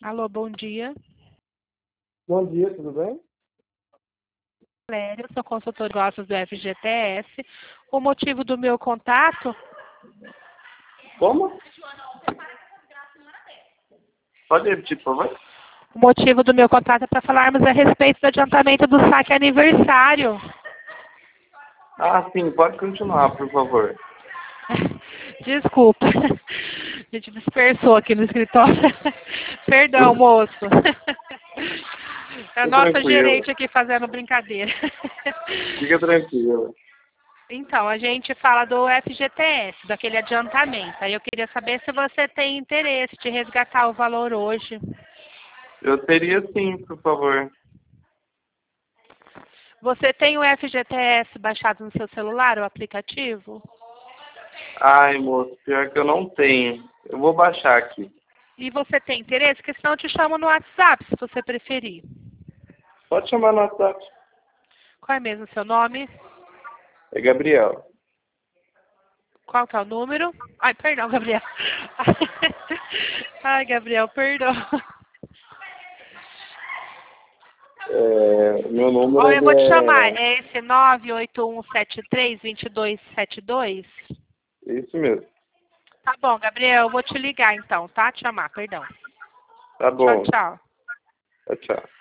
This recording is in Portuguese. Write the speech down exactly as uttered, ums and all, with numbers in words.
Alô, bom dia. Bom dia, tudo bem? Valéria, eu sou consultor de negócios do F G T S. O motivo do meu contato... Como? Pode repetir, por favor? O motivo do meu contato é para falarmos a respeito do adiantamento do saque aniversário. Ah, sim, pode continuar, por favor. Desculpa. A gente dispersou aqui no escritório. Perdão, moço. É a Fica nossa tranquilo. gerente aqui fazendo brincadeira. Fica tranquilo. Então, a gente fala do F G T S, daquele adiantamento. Aí eu queria saber se você tem interesse de resgatar o valor hoje. Eu teria sim, por favor. Você tem o F G T S baixado no seu celular, o aplicativo? Ai, moço, pior que eu não tenho. Eu vou baixar aqui. E você tem interesse? Porque senão eu te chamo no WhatsApp, se você preferir. Pode chamar no WhatsApp. Qual é mesmo o seu nome? É Gabriel. Qual que é o número? Ai, perdão, Gabriel. Ai, Gabriel, perdão. É, meu número Olha, eu vou te chamar. é... É esse nove oito um sete três, dois dois sete dois? Isso mesmo. Tá bom, Gabriel, eu vou te ligar então, tá? Te chamar, perdão. Tá Tchau, bom. tchau. Tchau, tchau.